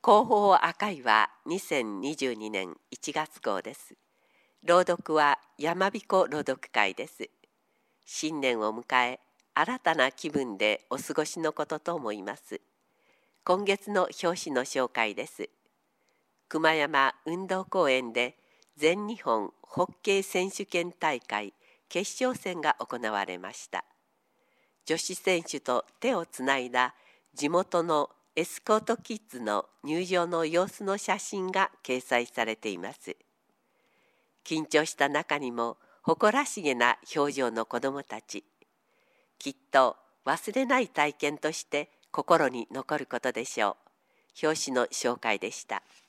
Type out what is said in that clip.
広報赤いは2022年1月号です。朗読は山彦朗読会です。新年を迎え、新たな気分でお過ごしのことと思います。今月の表紙の紹介です。熊山運動公園で全日本ホッケー選手権大会決勝戦が行われました。女子選手と手をつないだ地元のエスコートキッズの入場の様子の写真が掲載されています。緊張した中にも誇らしげな表情の子どもたち。きっと忘れない体験として心に残ることでしょう。表紙の紹介でした。